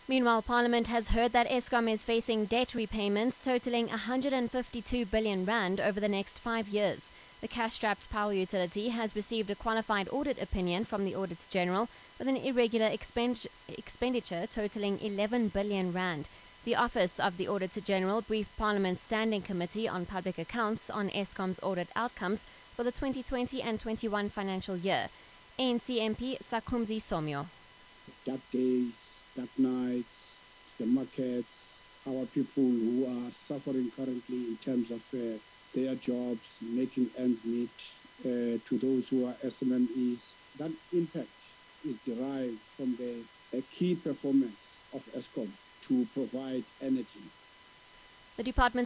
Meanwhile, Parliament has heard that Eskom is facing debt repayments totaling 152 billion rand over the next 5 years. The cash-strapped power utility has received a qualified audit opinion from the Auditor General with an irregular expenditure totaling 11 billion rand. The Office of the Auditor General briefed Parliament's Standing Committee on Public Accounts on Eskom's audit outcomes for the 2020 and 21 financial year. ANC MP Sakumzi Somyo. Dark days, dark nights, the markets, our people who are suffering currently in terms of their jobs, making ends meet, to those who are SMMEs. That impact is derived from the key performance of Eskom to provide energy. The department